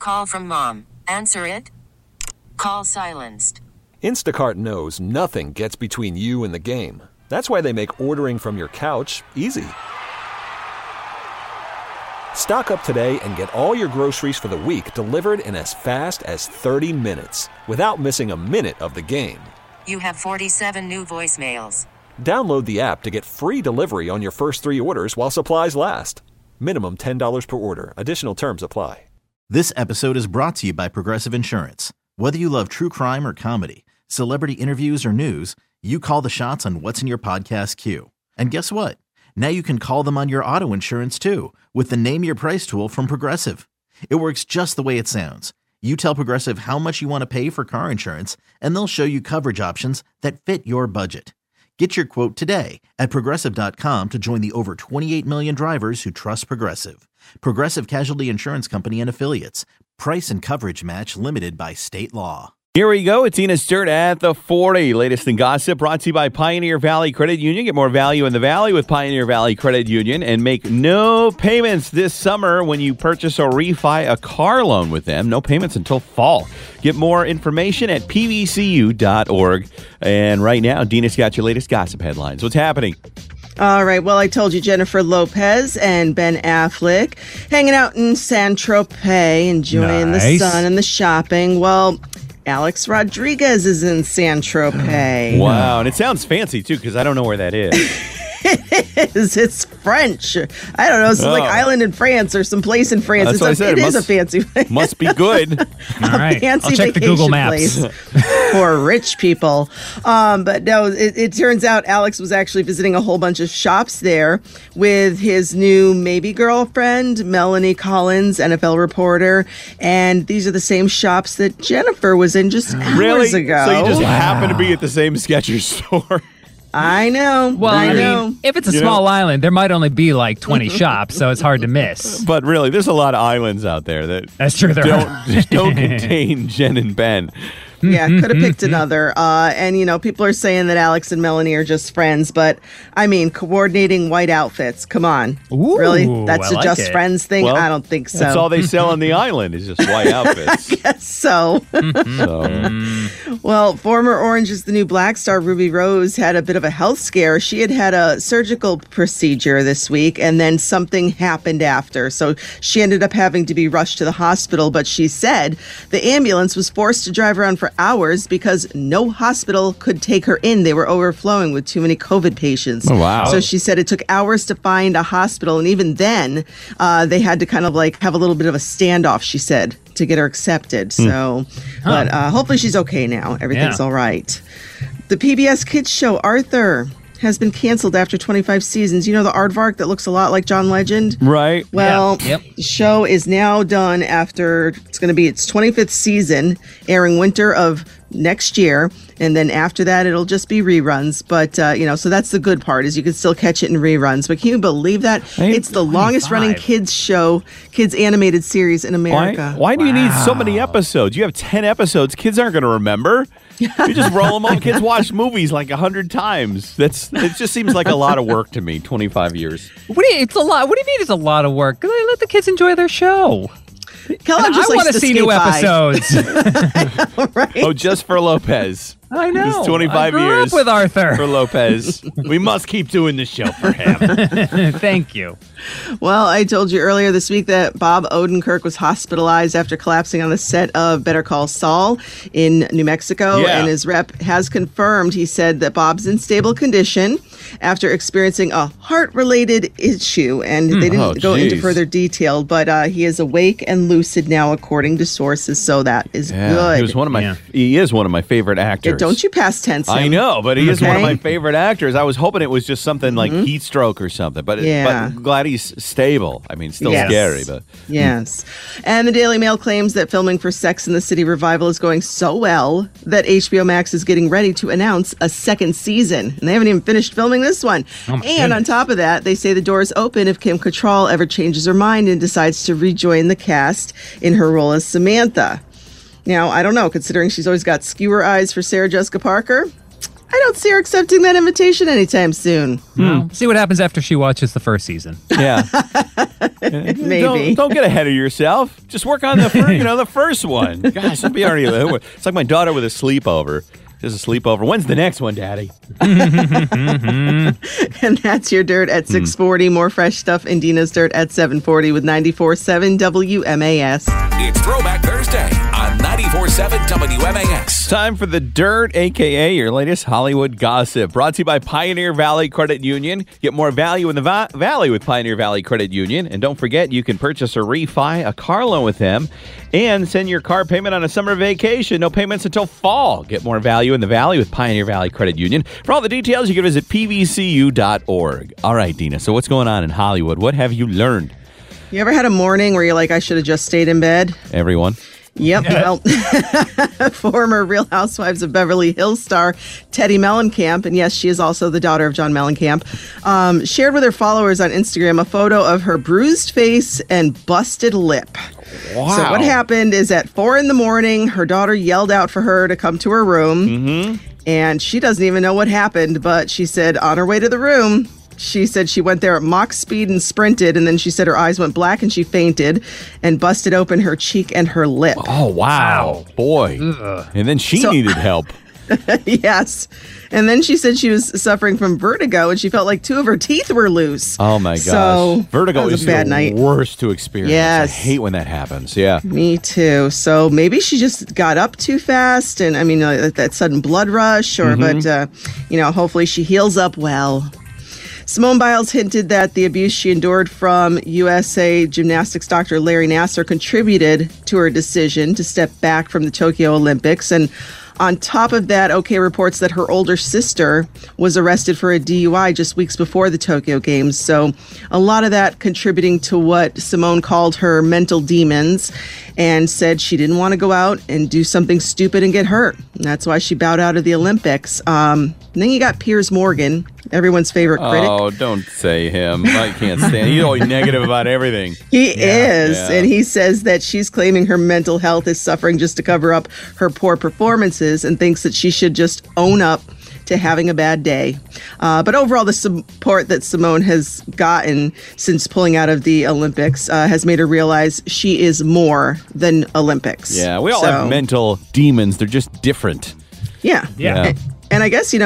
Call from mom. Answer it. Call silenced. Instacart knows nothing gets between you and the game. That's why they make ordering from your couch easy. Stock up today and get all your groceries for the week delivered in as fast as 30 minutes without missing a minute of the game. You have 47 new voicemails. Download the app to get free delivery on your first 3 orders while supplies last. Minimum $10 per order. Additional terms apply. This episode is brought to you by Progressive Insurance. Whether you love true crime or comedy, celebrity interviews or news, you call the shots on what's in your podcast queue. And guess what? Now you can call them on your auto insurance too with the Name Your Price tool from Progressive. It works just the way it sounds. You tell Progressive how much you want to pay for car insurance, and they'll show you coverage options that fit your budget. Get your quote today at Progressive.com to join the over 28 million drivers who trust Progressive. Progressive Casualty Insurance Company and Affiliates. Price and coverage match limited by state law. Here we go. It's Ina Sturt at the 40. Latest in gossip brought to you by Pioneer Valley Credit Union. Get more value in the Valley with Pioneer Valley Credit Union and make no payments this summer when you purchase or refi a car loan with them. No payments until fall. Get more information at pvcu.org. And right now, Dina's got your latest gossip headlines. What's happening? All right. Well, I told you Jennifer Lopez and Ben Affleck hanging out in Saint-Tropez, enjoying the sun and the shopping. Well, Alex Rodriguez is in Saint-Tropez. Wow. And it sounds fancy, too, because I don't know where that is. It is. It's French. I don't know. It's like island in France or some place in France. That's what I said. It is a fancy place. Must be good. All right. Fancy I'll check the Google Maps. For rich people. But no, it turns out Alex was actually visiting a whole bunch of shops there with his new maybe girlfriend, Melanie Collins, NFL reporter. And these are the same shops that Jennifer was in just hours ago. So you just happen to be at the same Skechers store. I know. Well, I I know. mean, if it's a small island, there might only be like 20 shops, so it's hard to miss. But really, there's a lot of islands out there that That's true. don't contain Jen and Ben. Yeah, could have picked another. And, people are saying that Alex and Melanie are just friends. But, I mean, coordinating white outfits. Come on. Ooh, really? That's I a like just it. friends thing? Well, I don't think so. That's all they sell on the island is just white outfits. Guess so. Well, former Orange is the New Black star Ruby Rose had a bit of a health scare. She had a surgical procedure this week, and then something happened after. So she ended up having to be rushed to the hospital. But she said the ambulance was forced to drive around for hours because no hospital could take her in. They were overflowing with too many COVID patients. Oh, wow. So she said it took hours to find a hospital. And even then, they had to kind of like have a little bit of a standoff, she said, to get her accepted. So, but hopefully she's okay now. Everything's all right. The PBS Kids show, Arthur, has been canceled after 25 seasons. You know the aardvark that looks a lot like John Legend? Right. Well, the show is now done after it's going to be its 25th season, airing winter of next year. And then after that, it'll just be reruns. But, so that's the good part is you can still catch it in reruns. But can you believe that? It's the longest running kids animated series in America. Why do you need so many episodes? You have 10 episodes. Kids aren't going to remember. You just roll them on. Kids watch movies like 100 times. It just seems like a lot of work to me, 25 years. It's a lot. What do you mean it's a lot of work? Let the kids enjoy their show. Kellogg just I likes want to see new episodes. Right? Oh, just for Lopez. I know. It's 25 I grew years up with Arthur. for Lopez. We must keep doing this show for him. Thank you. Well, I told you earlier this week that Bob Odenkirk was hospitalized after collapsing on the set of Better Call Saul in New Mexico. Yeah. And his rep has confirmed, he said that Bob's in stable condition after experiencing a heart-related issue. And they didn't go into further detail, but he is awake and lucid now, according to sources. So that is good. He is one of my favorite actors. Don't you past tense him. I know, but he is one of my favorite actors. I was hoping it was just something like heat stroke or something, but I'm glad he's stable. I mean, still scary, but yes. And the Daily Mail claims that filming for Sex and the City revival is going so well that HBO Max is getting ready to announce a second season, and they haven't even finished filming this one. And on top of that, they say the door is open if Kim Cattrall ever changes her mind and decides to rejoin the cast in her role as Samantha. Now, I don't know, considering she's always got skewer eyes for Sarah Jessica Parker. I don't see her accepting that invitation anytime soon. Well, see what happens after she watches the first season. Yeah. Maybe. Don't get ahead of yourself. Just work on the first one. Gosh, I'll be already. It's like my daughter with a sleepover. Just a sleepover. When's the next one, Daddy? And that's your Dirt at 6:40. More fresh stuff in Dina's Dirt at 7:40 with 94.7 WMAS. It's Throwback Thursday on 94.7 WMAS. Time for the Dirt, a.k.a. your latest Hollywood gossip. Brought to you by Pioneer Valley Credit Union. Get more value in the Valley with Pioneer Valley Credit Union. And don't forget, you can purchase or refi a car loan with them and send your car payment on a summer vacation. No payments until fall. Get more value in the Valley with Pioneer Valley Credit Union. For all the details, you can visit pvcu.org. All right, Dina, so what's going on in Hollywood? What have you learned? You ever had a morning where you're like, I should have just stayed in bed? Everyone? Yep. Well, former Real Housewives of Beverly Hills star Teddi Mellencamp, and yes, she is also the daughter of John Mellencamp, shared with her followers on Instagram a photo of her bruised face and busted lip. Wow. So what happened is at 4 a.m, her daughter yelled out for her to come to her room, and she doesn't even know what happened, but she said on her way to the room, she said she went there at mock speed and sprinted, and then she said her eyes went black and she fainted and busted open her cheek and her lip. Oh, wow. Boy. Ugh. And then she needed help. Yes. And then she said she was suffering from vertigo and she felt like 2 of her teeth were loose. Oh, my gosh. So, vertigo is a bad the night. worst to experience. Yes. I hate when that happens. Yeah. Me too. So maybe she just got up too fast and, I mean, that sudden blood rush, or but, hopefully she heals up well. Simone Biles hinted that the abuse she endured from USA gymnastics doctor Larry Nassar contributed to her decision to step back from the Tokyo Olympics. And on top of that, OK reports that her older sister was arrested for a DUI just weeks before the Tokyo Games. So a lot of that contributing to what Simone called her mental demons, and said she didn't want to go out and do something stupid and get hurt. And that's why she bowed out of the Olympics. And then you got Piers Morgan, everyone's favorite critic. Oh, don't say him. I can't stand. He's always negative about everything. He is. Yeah. And he says that she's claiming her mental health is suffering just to cover up her poor performances, and thinks that she should just own up to having a bad day. But overall, the support that Simone has gotten since pulling out of the Olympics has made her realize she is more than Olympics. Yeah, we all have mental demons. They're just different. Yeah. And I guess,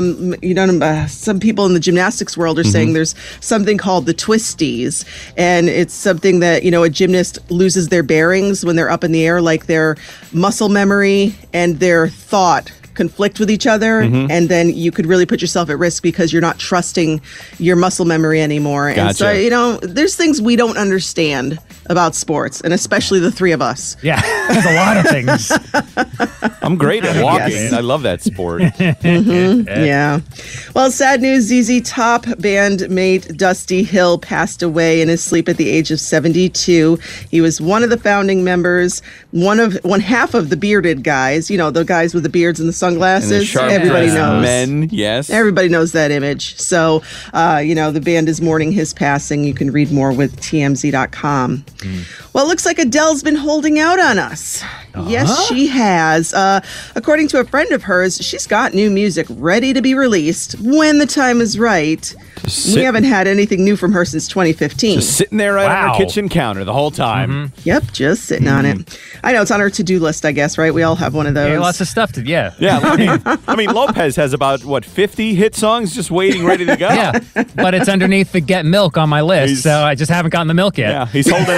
some people in the gymnastics world are saying there's something called the twisties. And it's something that, a gymnast loses their bearings when they're up in the air, like their muscle memory and their thought conflict with each other, and then you could really put yourself at risk because you're not trusting your muscle memory anymore. Gotcha. And so, there's things we don't understand about sports, and especially the three of us. Yeah, there's a lot of things. I'm great at walking. Yes. I love that sport. Yeah. Well, sad news, ZZ Top bandmate Dusty Hill passed away in his sleep at the age of 72. He was one of the founding members, one half of the bearded guys, the guys with the beards and the sunglasses. And everybody knows. Men, yes. Everybody knows that image. So, the band is mourning his passing. You can read more with TMZ.com. Well, it looks like Adele's been holding out on us. Yes, she has. According to a friend of hers, she's got new music ready to be released when the time is right. We haven't had anything new from her since 2015. Just sitting there on her kitchen counter the whole time. Yep, just sitting on it. I know, it's on her to-do list, I guess, right? We all have one of those. Yeah, lots of stuff to, Yeah, I mean, Lopez has about, 50 hit songs just waiting, ready to go? Yeah, but it's underneath the Get Milk on my list, so I just haven't gotten the milk yet. Yeah, he's holding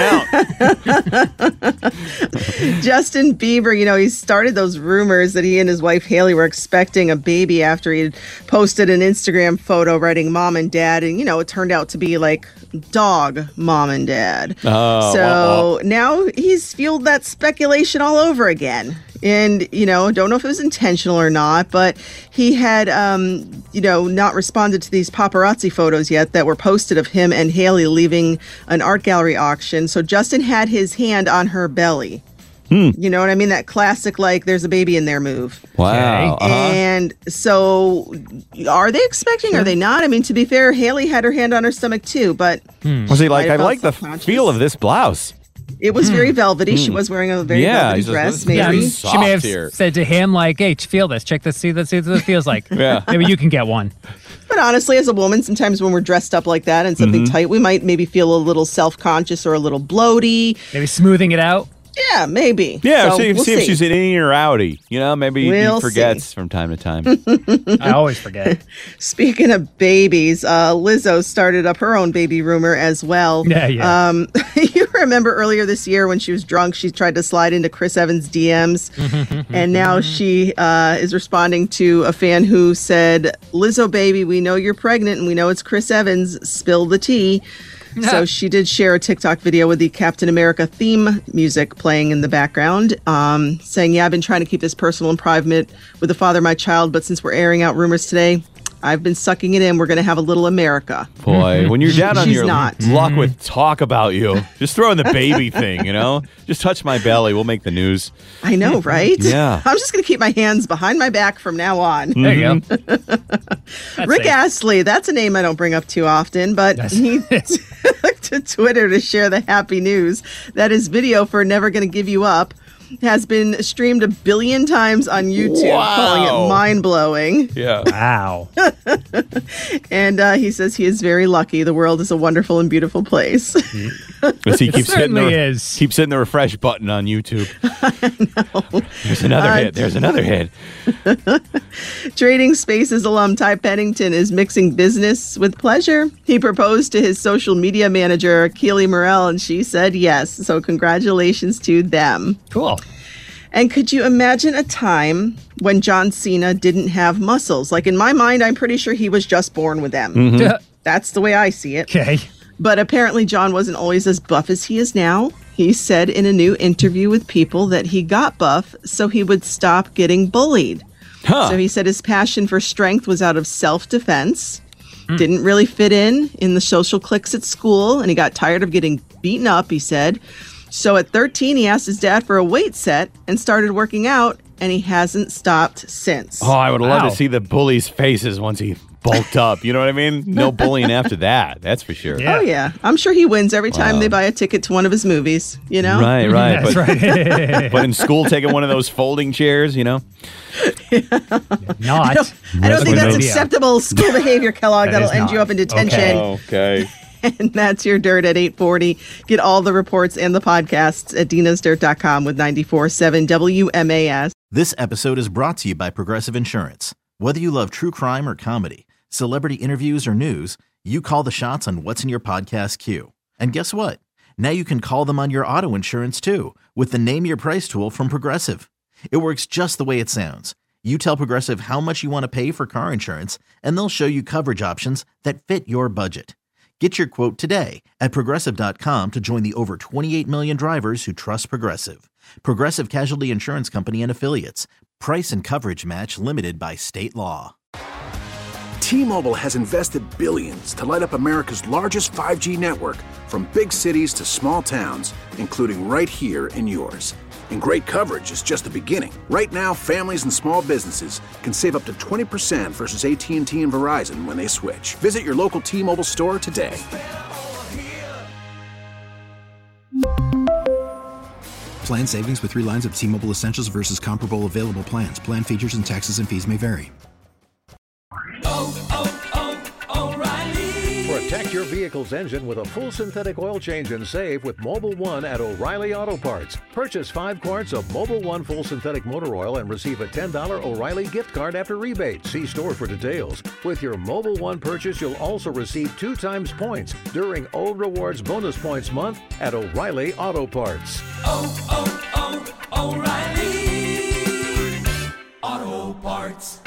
out. Justin Bieber, he started those rumors that he and his wife Haley were expecting a baby after he had posted an Instagram photo writing mom and dad, and it turned out to be like dog mom and dad. So now he's fueled that speculation all over again. And, don't know if it was intentional or not, but he had, not responded to these paparazzi photos yet that were posted of him and Haley leaving an art gallery auction. So Justin had his hand on her belly. You know what I mean? That classic, there's a baby in there move. Wow. Okay. And so are they expecting? Are they not? I mean, to be fair, Haley had her hand on her stomach too, but was he like, I like the feel of this blouse. It was very velvety. She was wearing a very velvety dress. Maybe she may have said to him, like, hey, feel this. Check this. See what it feels like. Maybe you can get one. But honestly, as a woman, sometimes when we're dressed up like that and something tight, we might maybe feel a little self-conscious or a little bloaty. Maybe smoothing it out. Yeah, maybe. Yeah, so see if she's an innie or outie. Maybe he forgets from time to time. I always forget. Speaking of babies, Lizzo started up her own baby rumor as well. Yeah. You remember earlier this year when she was drunk, she tried to slide into Chris Evans' DMs. And now she is responding to a fan who said, Lizzo, baby, we know you're pregnant and we know it's Chris Evans. Spill the tea. So she did share a TikTok video with the Captain America theme music playing in the background, saying, I've been trying to keep this personal and private with the father of my child, but since we're airing out rumors today, I've been sucking it in. We're going to have a little America. Boy, when you're down on your not. luck with talk about you, just throw in the baby thing, Just touch my belly. We'll make the news. I know, right? Yeah. I'm just going to keep my hands behind my back from now on. There you go. Rick Astley, that's a name I don't bring up too often, but he took to Twitter to share the happy news that his video for Never Gonna Give You Up has been streamed 1 billion times on YouTube, calling it mind-blowing. Yeah. Wow. And he says he is very lucky. The world is a wonderful and beautiful place. He keeps hitting the refresh button on YouTube. I know. There's another hit. There's another hit. Trading Spaces alum Ty Pennington is mixing business with pleasure. He proposed to his social media manager, Keely Morrell, and she said yes. So congratulations to them. Cool. And could you imagine a time when John Cena didn't have muscles? Like, in my mind, I'm pretty sure he was just born with them. That's the way I see it. Okay. But apparently John wasn't always as buff as he is now. He said in a new interview with People that he got buff so he would stop getting bullied. So he said his passion for strength was out of self-defense, didn't really fit in the social cliques at school, and he got tired of getting beaten up, he said. So at 13, he asked his dad for a weight set and started working out, and he hasn't stopped since. Oh, I would love to see the bullies' faces once he bulked up. You know what I mean? No bullying after that. That's for sure. Yeah. Oh, yeah. I'm sure he wins every time they buy a ticket to one of his movies, Right. That's right. But in school, taking one of those folding chairs, Not. I don't think that's acceptable school behavior, Kellogg. That'll end you up in detention. Okay. And that's your Dirt at 840. Get all the reports and the podcasts at dinasdirt.com with 94.7 WMAS. This episode is brought to you by Progressive Insurance. Whether you love true crime or comedy, celebrity interviews or news, you call the shots on what's in your podcast queue. And guess what? Now you can call them on your auto insurance too with the Name Your Price tool from Progressive. It works just the way it sounds. You tell Progressive how much you want to pay for car insurance, and they'll show you coverage options that fit your budget. Get your quote today at Progressive.com to join the over 28 million drivers who trust Progressive. Progressive Casualty Insurance Company and Affiliates. Price and coverage match limited by state law. T-Mobile has invested billions to light up America's largest 5G network, from big cities to small towns, including right here in yours. And great coverage is just the beginning. Right now, families and small businesses can save up to 20% versus AT&T and Verizon when they switch. Visit your local T-Mobile store today. Plan savings with 3 lines of T-Mobile Essentials versus comparable available plans. Plan features and taxes and fees may vary. Protect your vehicle's engine with a full synthetic oil change and save with Mobil 1 at O'Reilly Auto Parts. Purchase 5 quarts of Mobil 1 full synthetic motor oil and receive a $10 O'Reilly gift card after rebate. See store for details. With your Mobil 1 purchase, you'll also receive 2 times points during O Rewards Bonus Points Month at O'Reilly Auto Parts. O'Reilly Auto Parts.